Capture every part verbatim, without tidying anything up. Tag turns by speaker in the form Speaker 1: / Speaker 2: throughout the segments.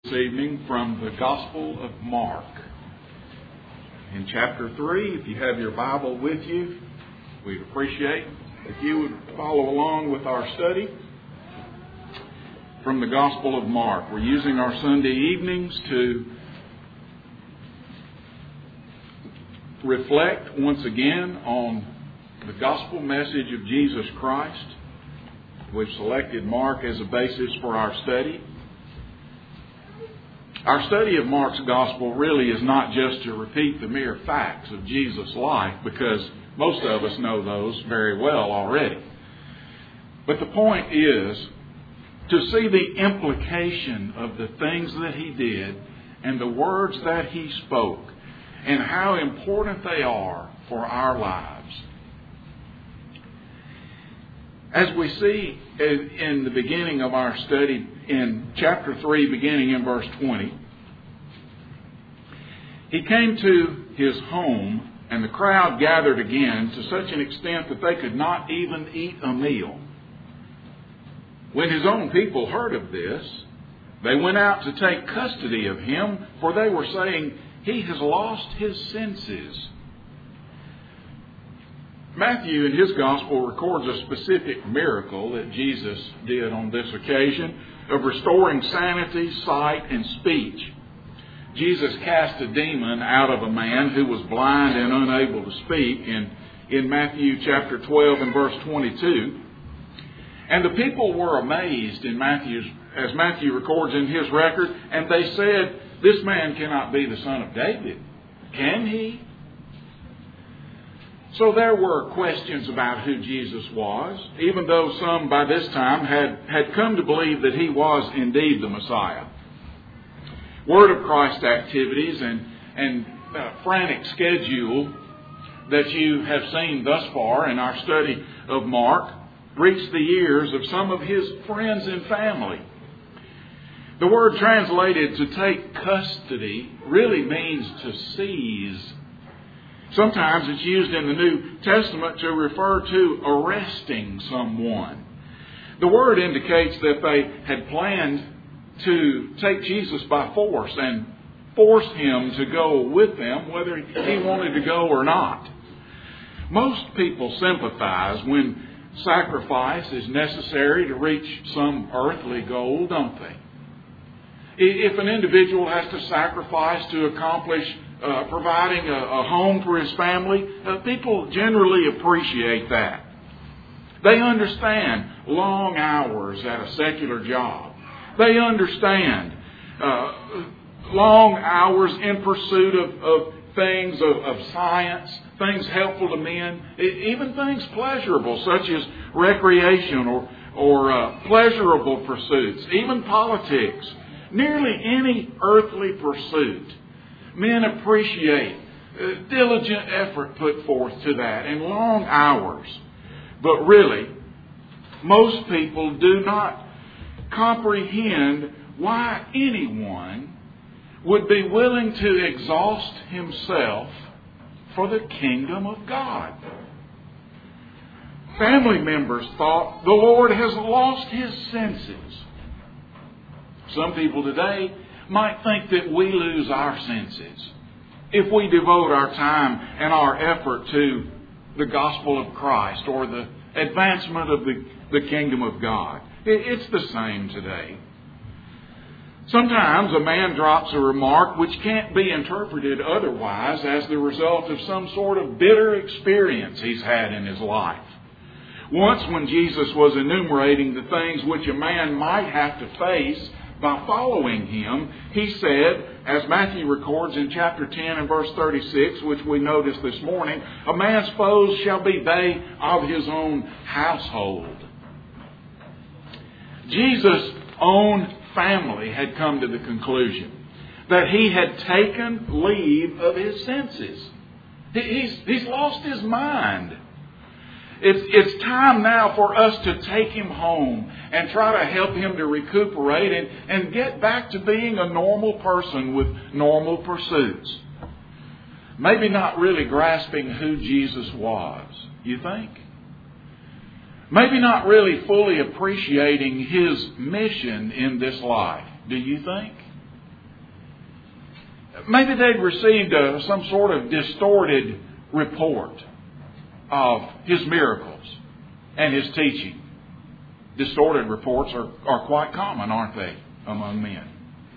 Speaker 1: This evening from the Gospel of Mark. In chapter three, if you have your Bible with you, we'd appreciate if you would follow along with our study from the Gospel of Mark. We're using our Sunday evenings to reflect once again on the gospel message of Jesus Christ. We've selected Mark as a basis for our study. Our study of Mark's Gospel really is not just to repeat the mere facts of Jesus' life, because most of us know those very well already. But the point is to see the implication of the things that He did and the words that He spoke and how important they are for our lives. As we see in the beginning of our study in chapter three, beginning in verse twenty, He came to His home, and the crowd gathered again to such an extent that they could not even eat a meal. When His own people heard of this, they went out to take custody of Him, for they were saying, "He has lost his senses." Matthew in his Gospel records a specific miracle that Jesus did on this occasion of restoring sanity, sight, and speech. Jesus cast a demon out of a man who was blind and unable to speak in, in Matthew chapter twelve and verse twenty-two. And the people were amazed in Matthew's, as Matthew records in his record, and they said, "This man cannot be the son of David, can he?" So there were questions about who Jesus was, even though some by this time had, had come to believe that He was indeed the Messiah. Word of Christ activities and, and uh, frantic schedule that you have seen thus far in our study of Mark reached the ears of some of His friends and family. The word translated to take custody really means to seize. Sometimes it's used in the New Testament to refer to arresting someone. The word indicates that they had planned to take Jesus by force and force Him to go with them, whether He wanted to go or not. Most people sympathize when sacrifice is necessary to reach some earthly goal, don't they? If an individual has to sacrifice to accomplish uh, providing a, a home for his family, uh, people generally appreciate that. They understand long hours at a secular job. They understand uh, long hours in pursuit of, of things of, of science, things helpful to men, even things pleasurable such as recreation or, or uh, pleasurable pursuits, even politics. Nearly any earthly pursuit, men appreciate uh, diligent effort put forth to that and long hours. But really, most people do not comprehend why anyone would be willing to exhaust himself for the kingdom of God. Family members thought the Lord has lost His senses. Some people today might think that we lose our senses if we devote our time and our effort to the gospel of Christ or the advancement of the, the kingdom of God. It's the same today. Sometimes a man drops a remark which can't be interpreted otherwise as the result of some sort of bitter experience he's had in his life. Once when Jesus was enumerating the things which a man might have to face by following Him, He said, as Matthew records in chapter ten and verse thirty-six, which we noticed this morning, "A man's foes shall be they of his own household." Jesus' own family had come to the conclusion that He had taken leave of His senses. He's, he's lost his mind. It's, it's time now for us to take him home and try to help him to recuperate and, and get back to being a normal person with normal pursuits. Maybe not really grasping who Jesus was, you think? Maybe not really fully appreciating His mission in this life, do you think? maybe they'd received a, some sort of distorted report of His miracles and His teaching. Distorted reports are, are quite common, aren't they, among men?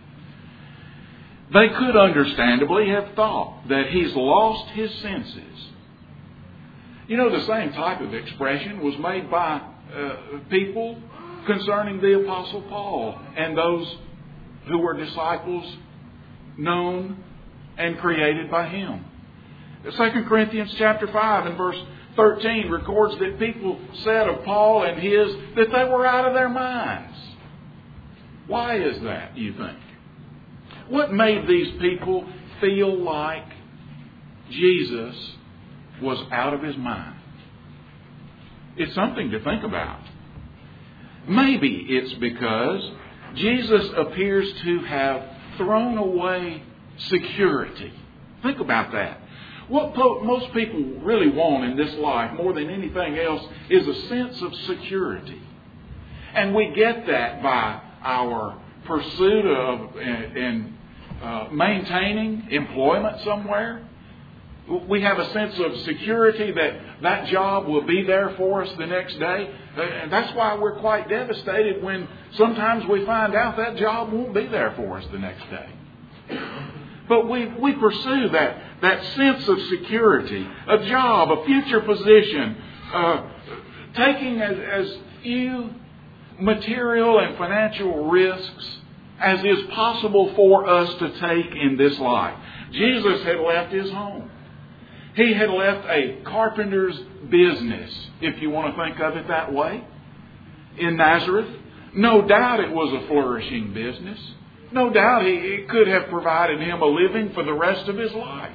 Speaker 1: They could understandably have thought that He's lost His senses. You know, the same type of expression was made by uh, people concerning the Apostle Paul and those who were disciples known and created by him. Second Corinthians chapter five and verse thirteen records that people said of Paul and his that they were out of their minds. Why is that, you think? What made these people feel like Jesus was out of His mind? It's something to think about. Maybe it's because Jesus appears to have thrown away security. Think about that. What po- most people really want in this life more than anything else is a sense of security. And we get that by our pursuit of and, and uh, maintaining employment somewhere. We have a sense of security that that job will be there for us the next day. And that's why we're quite devastated when sometimes we find out that job won't be there for us the next day. But we, we pursue that, that sense of security, a job, a future position, uh, taking as, as few material and financial risks as is possible for us to take in this life. Jesus had left His home. He had left a carpenter's business, if you want to think of it that way, in Nazareth. No doubt it was a flourishing business. No doubt he, it could have provided him a living for the rest of his life.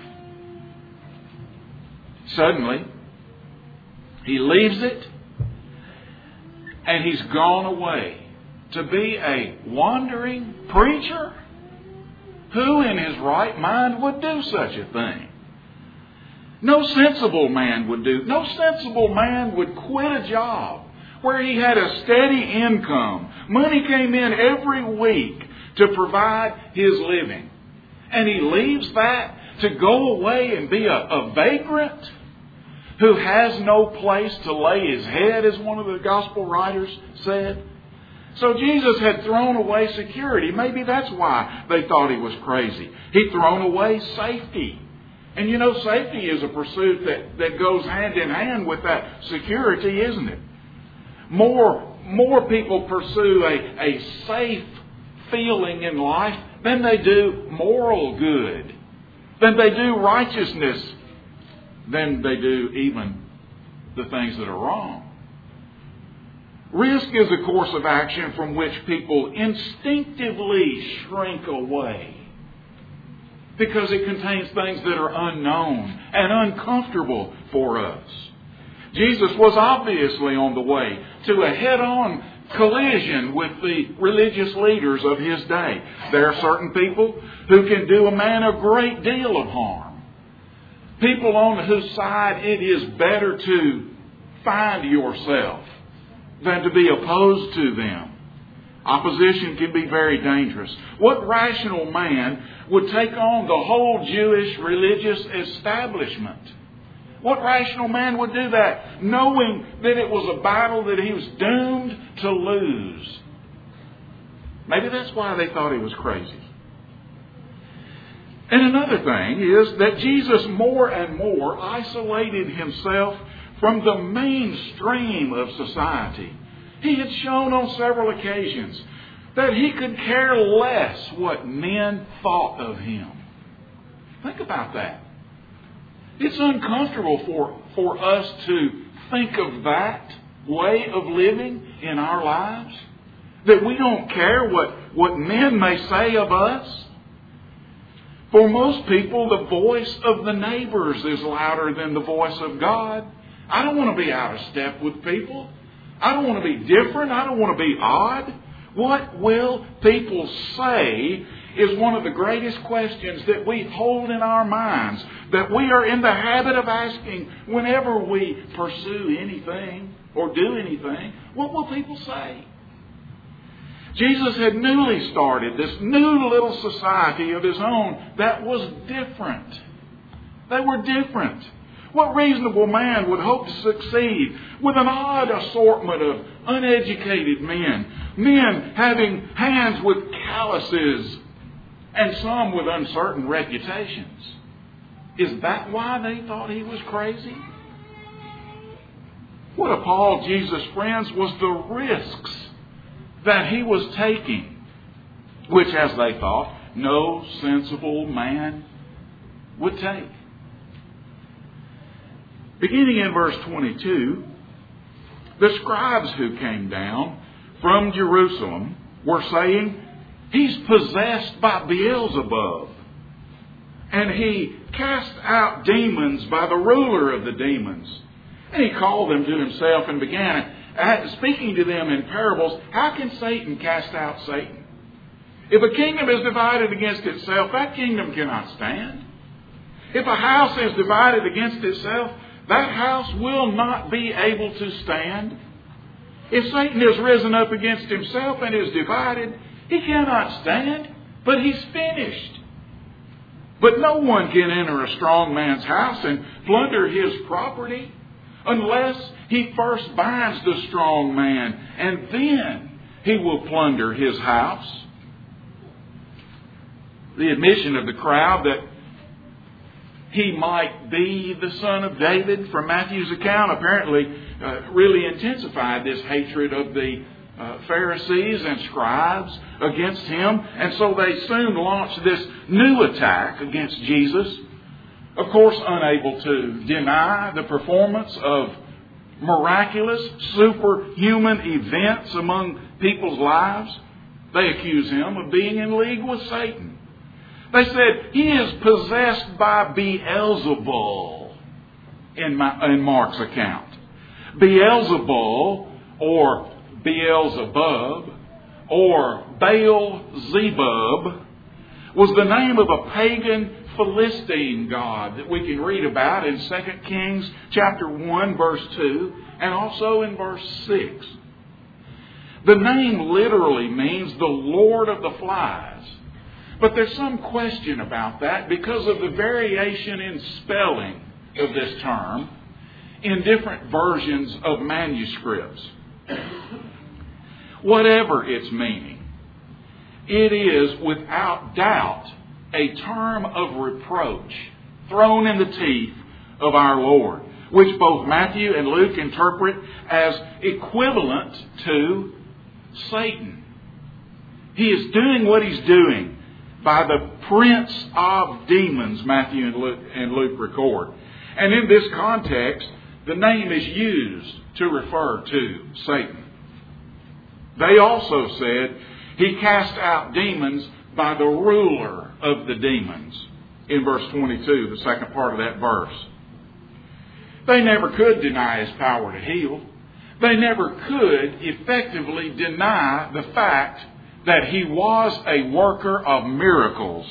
Speaker 1: Suddenly, he leaves it and he's gone away to be a wandering preacher. Who in his right mind would do such a thing? No sensible man would do. No sensible man would quit a job where he had a steady income. Money came in every week to provide his living. And he leaves that to go away and be a, a vagrant who has no place to lay his head, as one of the gospel writers said. So Jesus had thrown away security. Maybe that's why they thought he was crazy. He'd thrown away safety. And you know, safety is a pursuit that, that goes hand in hand with that security, isn't it? More, more people pursue a, a safe feeling in life than they do moral good, than they do righteousness, than they do even the things that are wrong. Risk is a course of action from which people instinctively shrink away because it contains things that are unknown and uncomfortable for us. Jesus was obviously on the way to a head-on collision with the religious leaders of his day. There are certain people who can do a man a great deal of harm. People on whose side it is better to find yourself than to be opposed to them. Opposition can be very dangerous. What rational man would take on the whole Jewish religious establishment? What rational man would do that, knowing that it was a battle that he was doomed to lose? Maybe that's why they thought he was crazy. And another thing is that Jesus more and more isolated himself from the mainstream of society. He had shown on several occasions that he could care less what men thought of him. Think about that. It's uncomfortable for, for us to think of that way of living in our lives. That we don't care what, what men may say of us. For most people, the voice of the neighbors is louder than the voice of God. I don't want to be out of step with people. I don't want to be different. I don't want to be odd. What will people say is one of the greatest questions that we hold in our minds, that we are in the habit of asking whenever we pursue anything or do anything. What will people say? Jesus had newly started this new little society of His own that was different. They were different. What reasonable man would hope to succeed with an odd assortment of uneducated men, men having hands with calluses and some with uncertain reputations? Is that why they thought He was crazy? What appalled Jesus' friends was the risks that He was taking, which, as they thought, no sensible man would take. Beginning in verse twenty-two, the scribes who came down from Jerusalem were saying, He's possessed by Beelzebub, and He cast out demons by the ruler of the demons. And He called them to Himself and began speaking to them in parables. How can Satan cast out Satan? If a kingdom is divided against itself, that kingdom cannot stand. If a house is divided against itself, that house will not be able to stand. If Satan has risen up against himself and is divided, he cannot stand, but he's finished. But no one can enter a strong man's house and plunder his property unless he first binds the strong man, and then he will plunder his house. The admission of the crowd that He might be the son of David from Matthew's account apparently uh, really intensified this hatred of the uh, Pharisees and scribes against Him. And so they soon launched this new attack against Jesus. Of course, unable to deny the performance of miraculous, superhuman events among people's lives, they accuse Him of being in league with Satan. They said, He is possessed by Beelzebul in, my, in Mark's account. Beelzebul, or Beelzebub, or Baal-zebub, was the name of a pagan Philistine god that we can read about in Second Kings chapter one, verse two, and also in verse six. The name literally means the Lord of the Flies. But there's some question about that because of the variation in spelling of this term in different versions of manuscripts. Whatever its meaning, it is without doubt a term of reproach thrown in the teeth of our Lord, which both Matthew and Luke interpret as equivalent to Satan. He is doing what he's doing by the prince of demons, Matthew and Luke, and Luke record. And in this context, the name is used to refer to Satan. They also said He cast out demons by the ruler of the demons, in verse twenty-two, the second part of that verse. They never could deny His power to heal. They never could effectively deny the fact that He was a worker of miracles.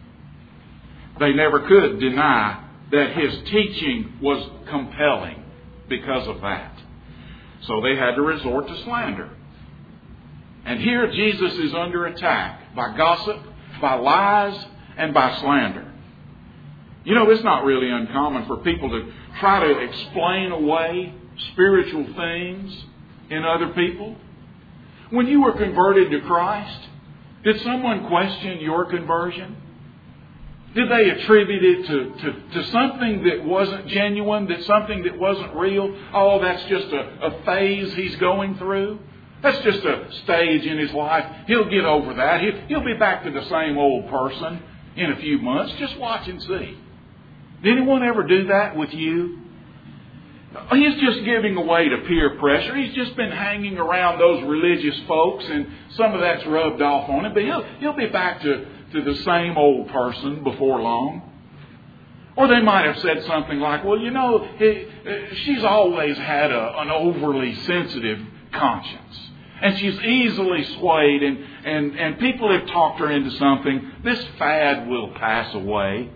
Speaker 1: They never could deny that His teaching was compelling because of that. So they had to resort to slander. And here Jesus is under attack by gossip, by lies, and by slander. You know, it's not really uncommon for people to try to explain away spiritual things in other people. When you were converted to Christ, did someone question your conversion? Did they attribute it to, to, to something that wasn't genuine, that something that wasn't real? Oh, that's just a, a phase he's going through. That's just a stage in his life. He'll get over that. He'll, he'll be back to the same old person in a few months. Just watch and see. Did anyone ever do that with you? He's just giving away to peer pressure. He's just been hanging around those religious folks, and some of that's rubbed off on him. But he'll, he'll be back to, to the same old person before long. Or they might have said something like, well, you know, he, she's always had a, an overly sensitive conscience. And she's easily swayed, and, and, and people have talked her into something. This fad will pass away.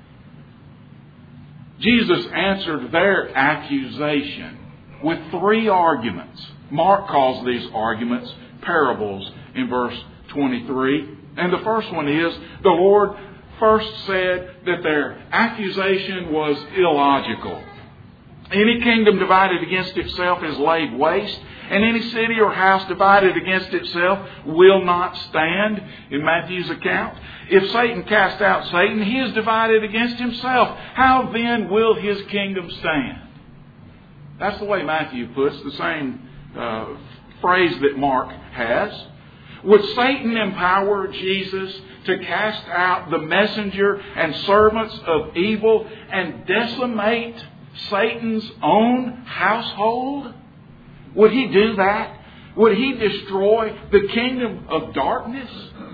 Speaker 1: Jesus answered their accusation with three arguments. Mark calls these arguments parables in verse twenty-three. And the first one is, the Lord first said that their accusation was illogical. Any kingdom divided against itself is laid waste, and any city or house divided against itself will not stand, in Matthew's account. If Satan cast out Satan, he is divided against himself. How then will his kingdom stand? That's the way Matthew puts the same uh, phrase that Mark has. Would Satan empower Jesus to cast out the messenger and servants of evil and decimate Satan's own household? Would he do that? Would he destroy the kingdom of darkness?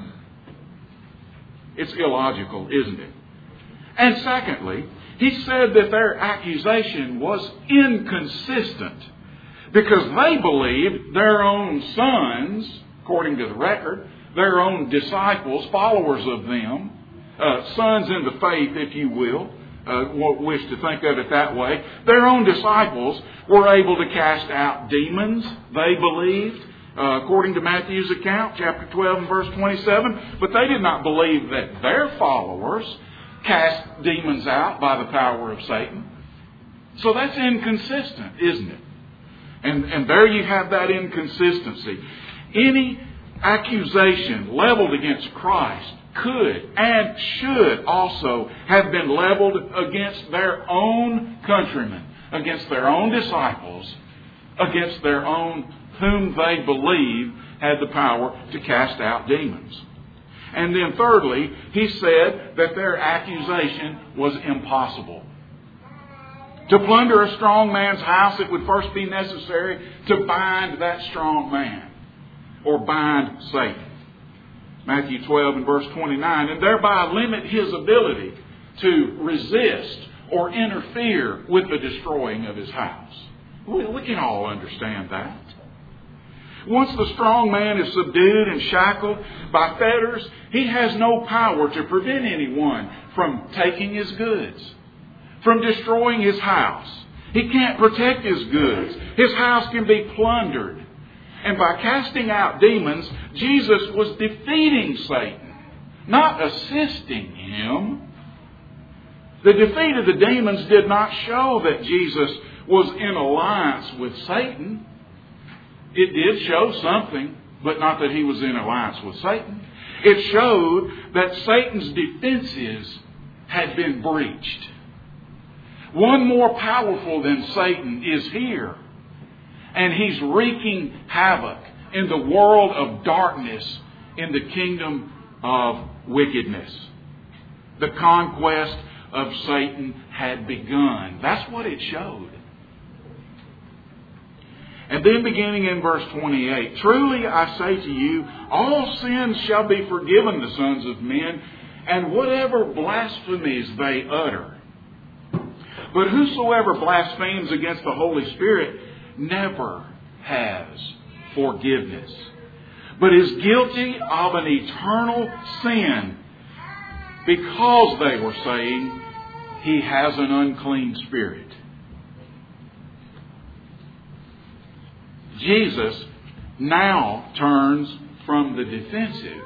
Speaker 1: It's illogical, isn't it? And secondly, he said that their accusation was inconsistent because they believed their own sons, according to the record, their own disciples, followers of them, uh, sons in the faith, if you will, uh, won't wish to think of it that way, their own disciples were able to cast out demons, they believed, uh, according to Matthew's account, chapter twelve and verse twenty-seven, but they did not believe that their followers cast demons out by the power of Satan. So that's inconsistent, isn't it? And, and there you have that inconsistency. Any accusation leveled against Christ could and should also have been leveled against their own countrymen, against their own disciples, against their own whom they believe had the power to cast out demons. And then thirdly, he said that their accusation was impossible. To plunder a strong man's house, it would first be necessary to bind that strong man, or bind Satan. Matthew twelve and verse twenty-nine, and thereby limit his ability to resist or interfere with the destroying of his house. We, we can all understand that. Once the strong man is subdued and shackled by fetters, he has no power to prevent anyone from taking his goods, from destroying his house. He can't protect his goods. His house can be plundered. And by casting out demons, Jesus was defeating Satan, not assisting him. The defeat of the demons did not show that Jesus was in alliance with Satan. It did show something, but not that he was in alliance with Satan. It showed that Satan's defenses had been breached. One more powerful than Satan is here. And he's wreaking havoc in the world of darkness, in the kingdom of wickedness. The conquest of Satan had begun. That's what it showed. And then beginning in verse twenty-eight, truly I say to you, all sins shall be forgiven the sons of men, and whatever blasphemies they utter. But whosoever blasphemes against the Holy Spirit never has forgiveness, but is guilty of an eternal sin, because they were saying he has an unclean spirit. Jesus now turns from the defensive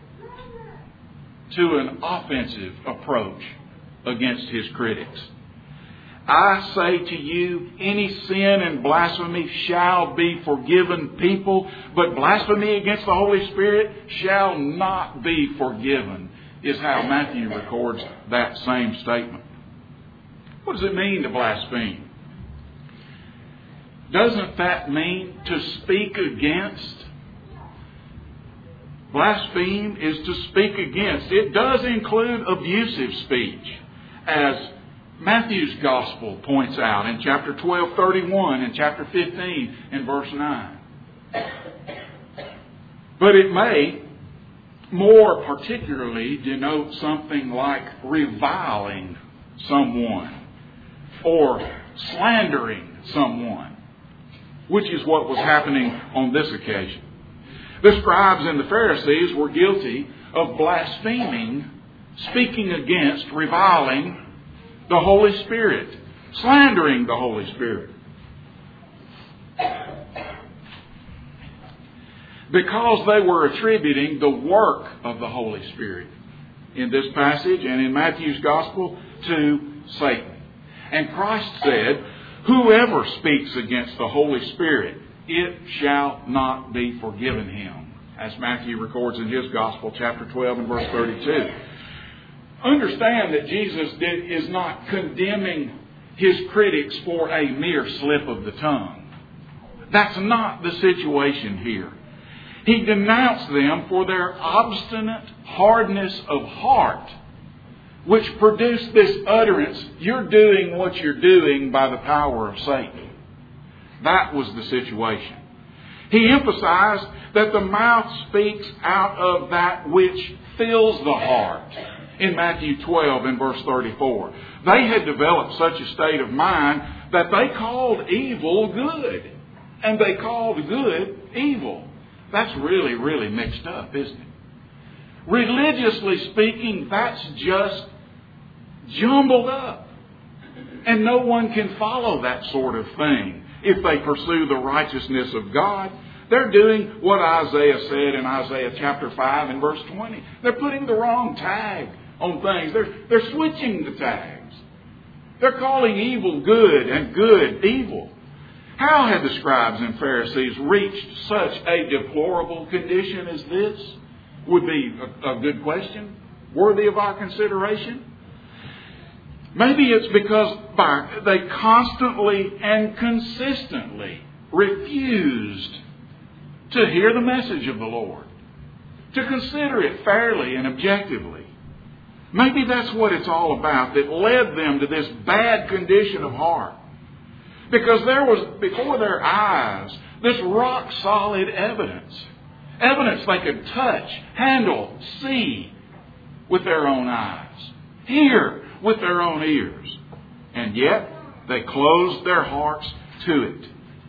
Speaker 1: to an offensive approach against his critics. I say to you, any sin and blasphemy shall be forgiven people, but blasphemy against the Holy Spirit shall not be forgiven, is how Matthew records that same statement. What does it mean to blaspheme? Doesn't that mean to speak against? Blaspheme is to speak against. It does include abusive speech, as Matthew's Gospel points out in chapter twelve, thirty-one, and chapter fifteen in verse nine. But it may more particularly denote something like reviling someone or slandering someone, which is what was happening on this occasion. The scribes and the Pharisees were guilty of blaspheming, speaking against, reviling the Holy Spirit, slandering the Holy Spirit. because they were attributing the work of the Holy Spirit in this passage and in Matthew's Gospel to Satan. And Christ said, whoever speaks against the Holy Spirit, it shall not be forgiven him. As Matthew records in his Gospel, chapter twelve and verse thirty-two. Understand that Jesus did, is not condemning his critics for a mere slip of the tongue. That's not the situation here. He denounced them for their obstinate hardness of heart, which produced this utterance, you're doing what you're doing by the power of Satan. That was the situation. He emphasized that the mouth speaks out of that which fills the heart. In Matthew twelve and verse thirty-four. They had developed such a state of mind that they called evil good. And they called good evil. That's really, really mixed up, isn't it? Religiously speaking, that's just jumbled up. And no one can follow that sort of thing if they pursue the righteousness of God. They're doing what Isaiah said in Isaiah chapter five and verse twenty. They're putting the wrong tag on things. They're, they're switching the tags. They're calling evil good and good evil. How had the scribes and Pharisees reached such a deplorable condition as this? Would be a, a good question, worthy of our consideration. Maybe it's because by, they constantly and consistently refused to hear the message of the Lord, to consider it fairly and objectively. Maybe that's what it's all about that led them to this bad condition of heart. Because there was before their eyes this rock solid evidence. Evidence they could touch, handle, see with their own eyes, hear with their own ears. And yet they closed their hearts to it.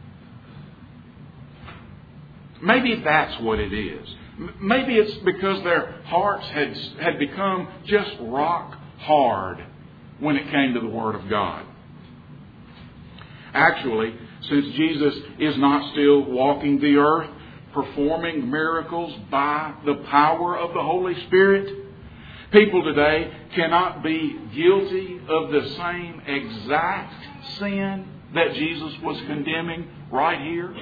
Speaker 1: Maybe that's what it is. Maybe it's because their hearts had, had become just rock hard when it came to the Word of God. Actually, since Jesus is not still walking the earth, performing miracles by the power of the Holy Spirit, people today cannot be guilty of the same exact sin that Jesus was condemning right here.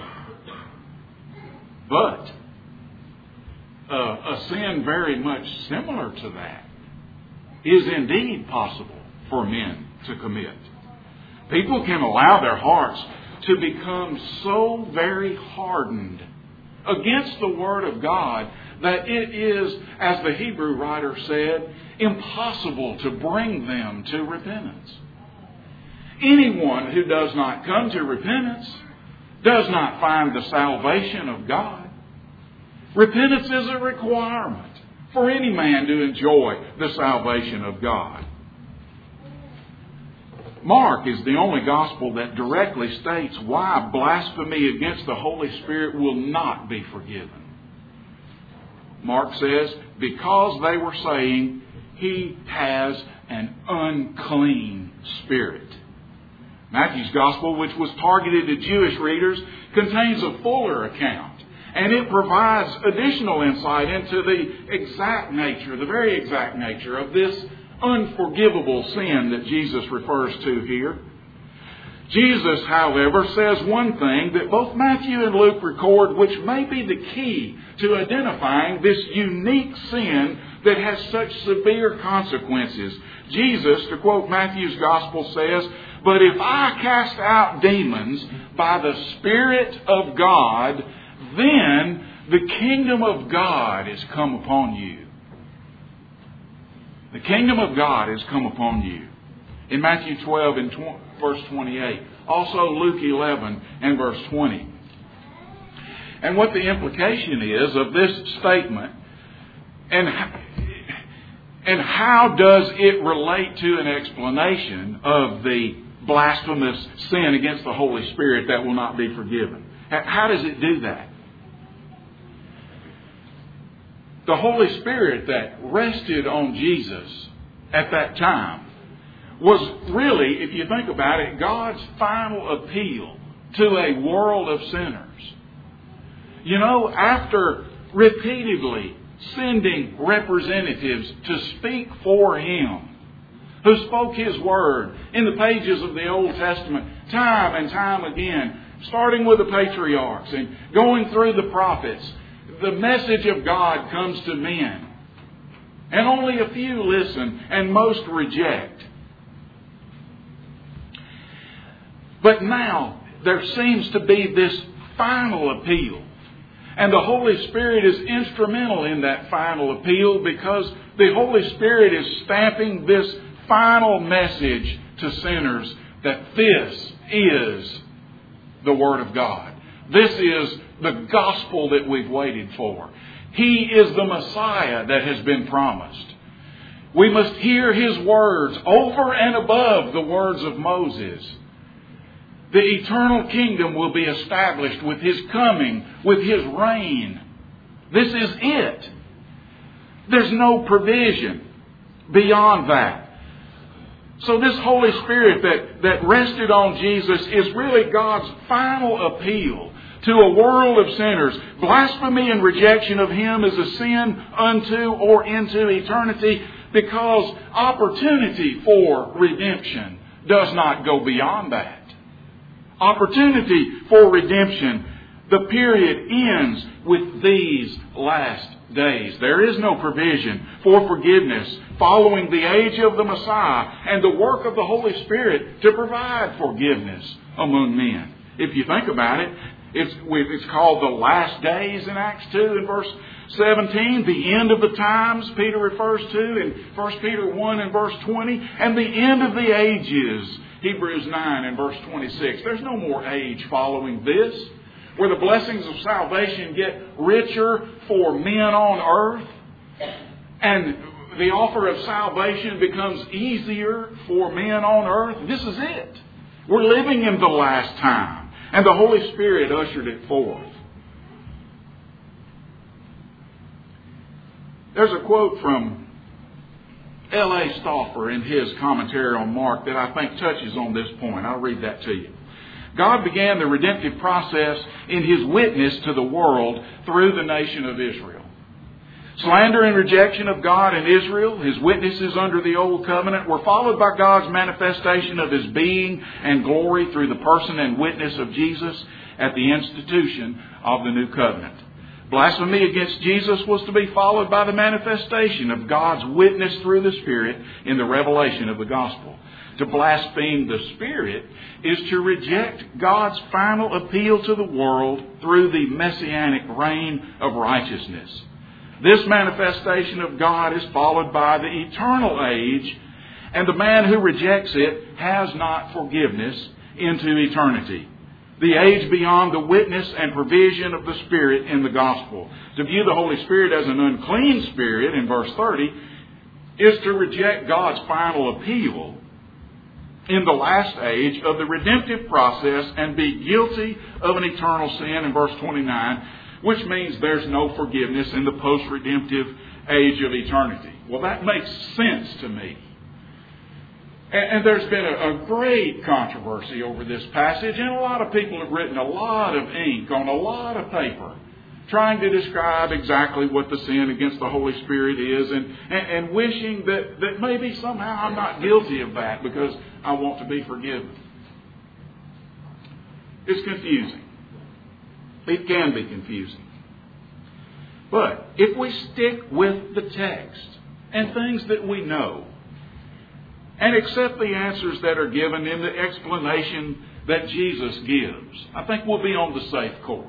Speaker 1: But uh, a sin very much similar to that is indeed possible for men to commit. People can allow their hearts to become so very hardened against the Word of God that it is, as the Hebrew writer said, impossible to bring them to repentance. Anyone who does not come to repentance does not find the salvation of God. Repentance is a requirement for any man to enjoy the salvation of God. Mark is the only gospel that directly states why blasphemy against the Holy Spirit will not be forgiven. Mark says, because they were saying, He has an unclean spirit. Matthew's gospel, which was targeted to Jewish readers, contains a fuller account. And it provides additional insight into the exact nature, the very exact nature of this unforgivable sin that Jesus refers to here. Jesus, however, says one thing that both Matthew and Luke record, which may be the key to identifying this unique sin that has such severe consequences. Jesus, to quote Matthew's gospel, says, "But if I cast out demons by the Spirit of God, then the kingdom of God is come upon you." The kingdom of God is come upon you. In Matthew twelve and verse twenty-eight. Also Luke eleven and verse twenty. And what the implication is of this statement, and, and how does it relate to an explanation of the blasphemous sin against the Holy Spirit that will not be forgiven? How does it do that? The Holy Spirit that rested on Jesus at that time was really, if you think about it, God's final appeal to a world of sinners. You know, after repeatedly sending representatives to speak for Him, who spoke His Word in the pages of the Old Testament time and time again, starting with the patriarchs and going through the prophets, the message of God comes to men. And only a few listen and most reject. But now there seems to be this final appeal. And the Holy Spirit is instrumental in that final appeal, because the Holy Spirit is stamping this final message to sinners that this is the Word of God. This is the gospel that we've waited for. He is the Messiah that has been promised. We must hear His words over and above the words of Moses. The eternal kingdom will be established with His coming, with His reign. This is it. There's no provision beyond that. So this Holy Spirit that, that rested on Jesus is really God's final appeal to a world of sinners. Blasphemy and rejection of Him is a sin unto or into eternity, because opportunity for redemption does not go beyond that. Opportunity for redemption, the period ends with these last days. There is no provision for forgiveness following the age of the Messiah and the work of the Holy Spirit to provide forgiveness among men. If you think about it, it's, it's called the last days in Acts two in verse seventeen. The end of the times Peter refers to in First Peter one and verse twenty. And the end of the ages, Hebrews nine and verse twenty-six. There's no more age following this, where the blessings of salvation get richer for men on earth, and the offer of salvation becomes easier for men on earth. This is it. We're living in the last time, and the Holy Spirit ushered it forth. There's a quote from L A Stauffer in his commentary on Mark that I think touches on this point. I'll read that to you. God began the redemptive process in His witness to the world through the nation of Israel. Slander and rejection of God and Israel, His witnesses under the Old Covenant, were followed by God's manifestation of His being and glory through the person and witness of Jesus at the institution of the New Covenant. Blasphemy against Jesus was to be followed by the manifestation of God's witness through the Spirit in the revelation of the gospel. To blaspheme the Spirit is to reject God's final appeal to the world through the messianic reign of righteousness. This manifestation of God is followed by the eternal age, and the man who rejects it has not forgiveness into eternity. The age beyond the witness and provision of the Spirit in the gospel. To view the Holy Spirit as an unclean spirit, in verse thirty, is to reject God's final appeal in the last age of the redemptive process and be guilty of an eternal sin, in verse twenty-nine, which means there's no forgiveness in the post-redemptive age of eternity. Well, that makes sense to me. And there's been a great controversy over this passage, and a lot of people have written a lot of ink on a lot of paper trying to describe exactly what the sin against the Holy Spirit is, and, and, and wishing that, that maybe somehow I'm not guilty of that because I want to be forgiven. It's confusing. It can be confusing. But if we stick with the text and things that we know, and accept the answers that are given in the explanation that Jesus gives, I think we'll be on the safe course.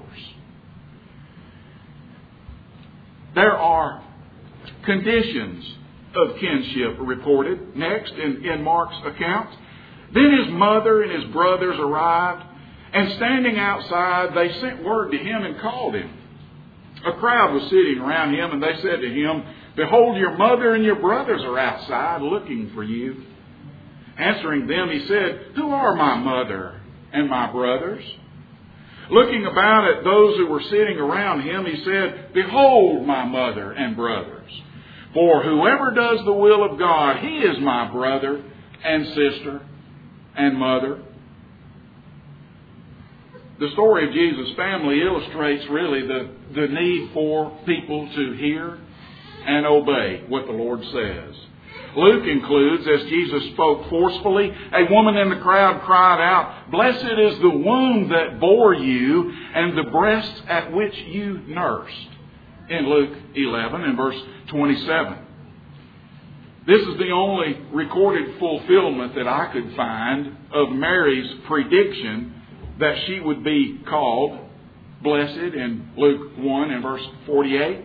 Speaker 1: There are conditions of kinship reported next in, in Mark's account. Then his mother and his brothers arrived, and standing outside, they sent word to him and called him. A crowd was sitting around him, and they said to him, "Behold, your mother and your brothers are outside looking for you." Answering them, he said, "Who are my mother and my brothers?" Looking about at those who were sitting around him, he said, "Behold my mother and brothers. For whoever does the will of God, he is my brother and sister and mother." The story of Jesus' family illustrates really the, the need for people to hear and obey what the Lord says. Luke includes, as Jesus spoke forcefully, a woman in the crowd cried out, "Blessed is the womb that bore you and the breasts at which you nursed," in Luke eleven and verse twenty-seven. This is the only recorded fulfillment that I could find of Mary's prediction that she would be called blessed in Luke one and verse forty-eight.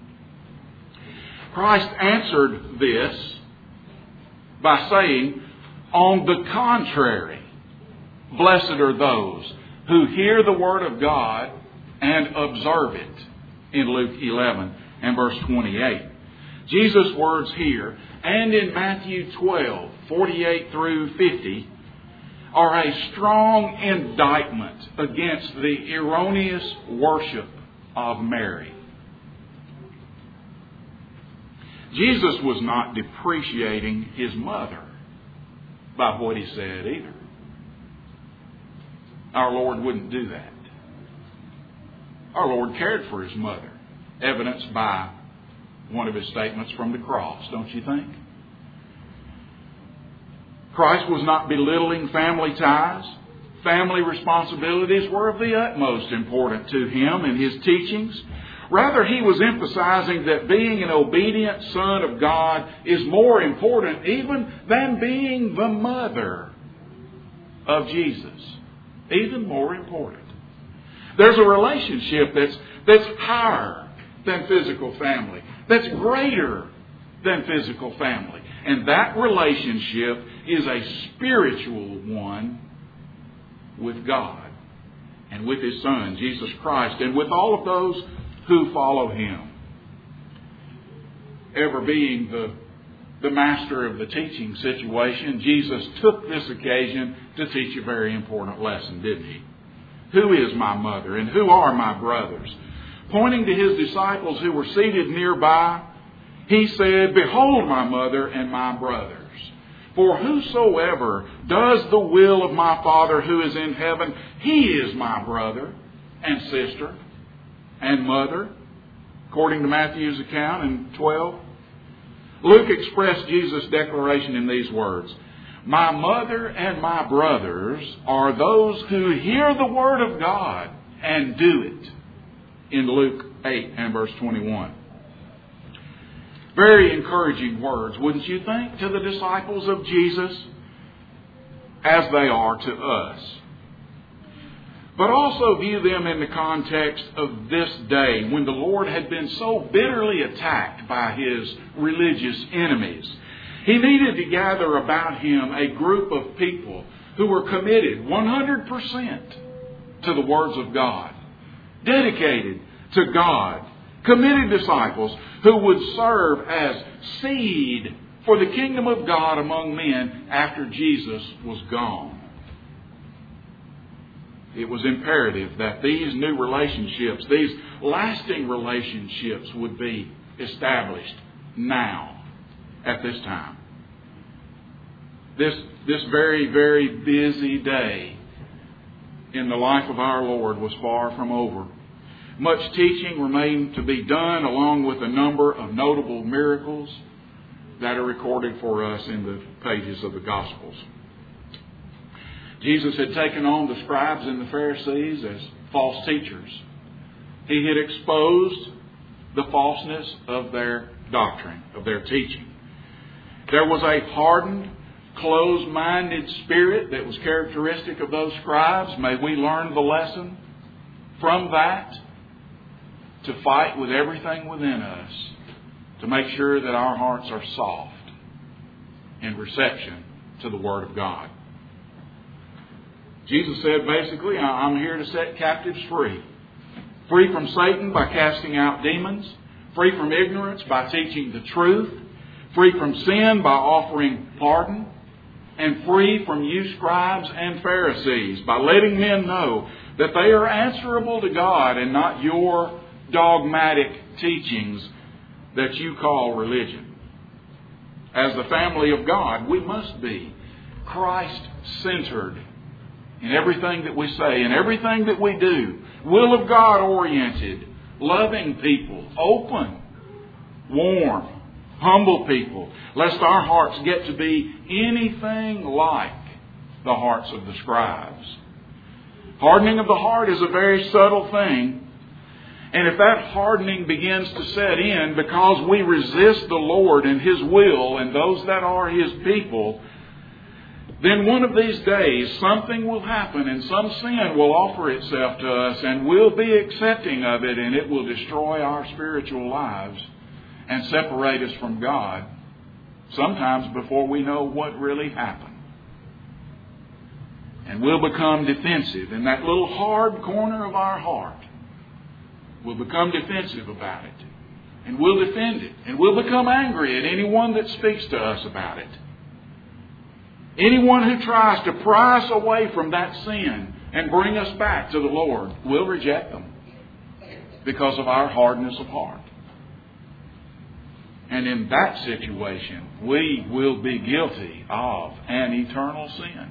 Speaker 1: Christ answered this by saying, "On the contrary, blessed are those who hear the word of God and observe it," in Luke eleven and verse twenty-eight. Jesus' words here and in Matthew twelve, forty-eight through fifty are a strong indictment against the erroneous worship of Mary. Jesus was not depreciating His mother by what He said either. Our Lord wouldn't do that. Our Lord cared for His mother, evidenced by one of His statements from the cross, don't you think? Christ was not belittling family ties. Family responsibilities were of the utmost importance to Him in His teachings. Rather, He was emphasizing that being an obedient Son of God is more important even than being the mother of Jesus. Even more important. There's a relationship that's, that's higher than physical family. That's greater than physical family. And that relationship is a spiritual one with God and with His Son, Jesus Christ, and with all of those who follow Him. Ever being the, the master of the teaching situation, Jesus took this occasion to teach a very important lesson, didn't He? Who is my mother and who are my brothers? Pointing to His disciples who were seated nearby, He said, "Behold my mother and my brothers. For whosoever does the will of my Father who is in heaven, he is my brother and sister and mother," according to Matthew's account in twelve. Luke expressed Jesus' declaration in these words, "My mother and my brothers are those who hear the word of God and do it," in Luke eight and verse twenty-one. Very encouraging words, wouldn't you think, to the disciples of Jesus, as they are to us. But also view them in the context of this day when the Lord had been so bitterly attacked by His religious enemies. He needed to gather about Him a group of people who were committed one hundred percent to the words of God, dedicated to God, committed disciples who would serve as seed for the kingdom of God among men after Jesus was gone. It was imperative that these new relationships, these lasting relationships, would be established now, at this time. This, this very, very busy day in the life of our Lord was far from over. Much teaching remained to be done, along with a number of notable miracles that are recorded for us in the pages of the Gospels. Jesus had taken on the scribes and the Pharisees as false teachers. He had exposed the falseness of their doctrine, of their teaching. There was a hardened, closed-minded spirit that was characteristic of those scribes. May we learn the lesson from that, to fight with everything within us to make sure that our hearts are soft in reception to the Word of God. Jesus said basically, I'm here to set captives free. Free from Satan by casting out demons. Free from ignorance by teaching the truth. Free from sin by offering pardon. And free from you scribes and Pharisees by letting men know that they are answerable to God and not your dogmatic teachings that you call religion. As the family of God, we must be Christ-centered in everything that we say, in everything that we do. Will of God oriented, loving people, open, warm, humble people, lest our hearts get to be anything like the hearts of the scribes. Hardening of the heart is a very subtle thing. And if that hardening begins to set in because we resist the Lord and His will and those that are His people, then one of these days something will happen and some sin will offer itself to us and we'll be accepting of it, and it will destroy our spiritual lives and separate us from God, sometimes before we know what really happened. And we'll become defensive in that little hard corner of our heart. We'll become defensive about it. And we'll defend it. And we'll become angry at anyone that speaks to us about it. Anyone who tries to pry us away from that sin and bring us back to the Lord, we'll reject them because of our hardness of heart. And in that situation, we will be guilty of an eternal sin.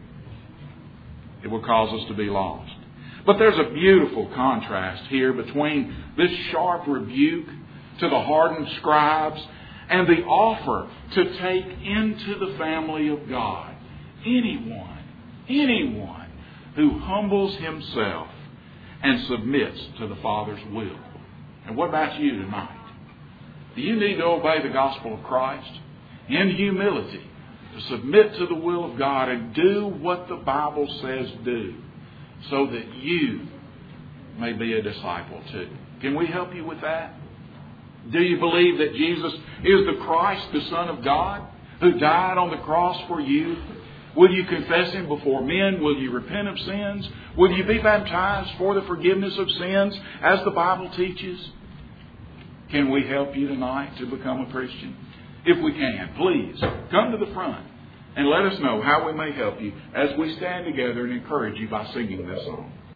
Speaker 1: It will cause us to be lost. But there's a beautiful contrast here between this sharp rebuke to the hardened scribes and the offer to take into the family of God anyone, anyone who humbles himself and submits to the Father's will. And what about you tonight? Do you need to obey the gospel of Christ in humility, to submit to the will of God and do what the Bible says do, so that you may be a disciple too? Can we help you with that? Do you believe that Jesus is the Christ, the Son of God, who died on the cross for you? Will you confess Him before men? Will you repent of sins? Will you be baptized for the forgiveness of sins as the Bible teaches? Can we help you tonight to become a Christian? If we can, please come to the front and let us know how we may help you as we stand together and encourage you by singing this song.